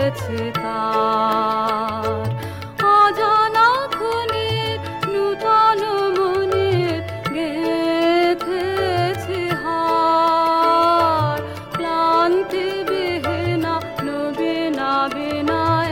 গেথেছে তার অজানা খুনের নূতন মনে গেথেছে হার ক্লান্তি বিহীনা নবীনা বিনায়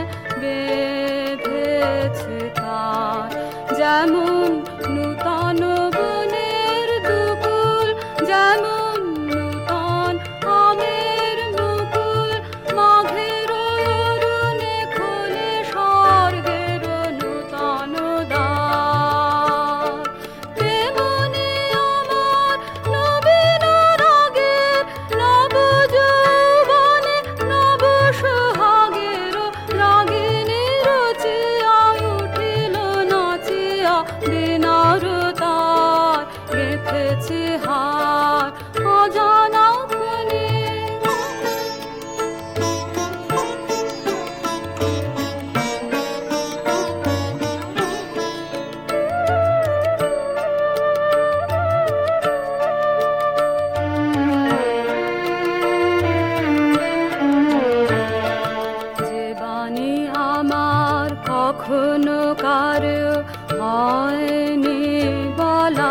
বেঁধেছে তার যেমন নূতন বনের দুকুল যেমন নূতন আমের মুকুল মাঘের অরুণে খোলে স্বর্গের নূতন দ্বার তেমনি আমার নবীন রাগের নব যৌবনে নব সোহাগের রাগিনী রচিয়া উঠিল নাচিয়া বিনার তার গেথেছে হার অজানা খুনে যে বাণী আমার কখনো কারো হয়নি বলা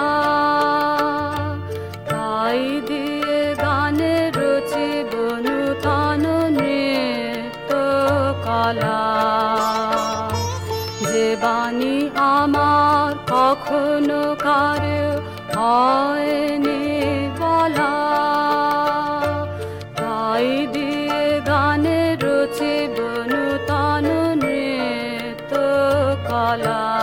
তাই দিয়ে গানে রচিব নূতন নৃত্য কলা যে বাণী আমার কখনো কারো হয়নি বলা তাই দিয়ে গানে রচিব নূতন নৃত্য কলা।